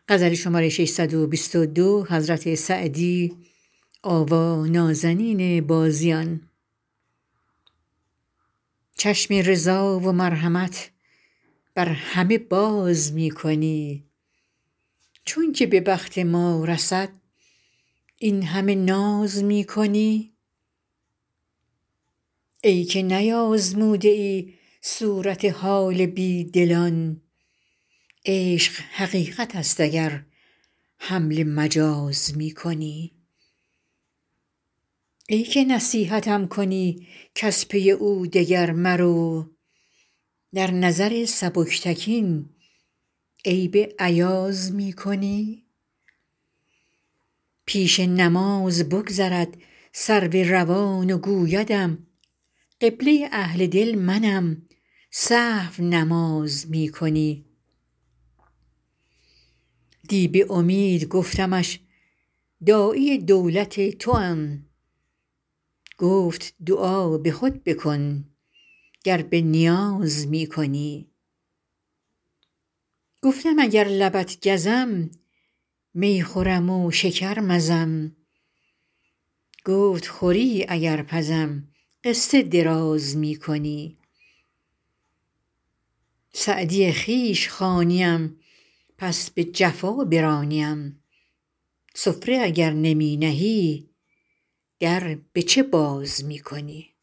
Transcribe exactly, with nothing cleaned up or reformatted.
چشم رضا و مرحمت بر همه باز می کنی چون که به بخت ما رسد این همه ناز می کنی ای که نیازموده ای صورت حال بی دلان عشق حقیقت است اگر حمل مجاز می کنی ای که نصیحتم کنی کز پی او دگر مرو در نظر سبکتکین عیب ایاز می کنی پیش نماز بگذرد سرو روان و گویدم قبله اهل دل منم سهو نماز می کنی دی به امید گفتمش داعی دولت توام گفت دعا به خود بکن گر به نیاز می کنی گفتم اگر لبت گزم می خورم و شکر مزم گفت خوری اگر پزم قصه دراز می کنی سعدی خویش خوانیم پس به جفا برانیم سفره اگر نمی نهی در به چه باز می کنی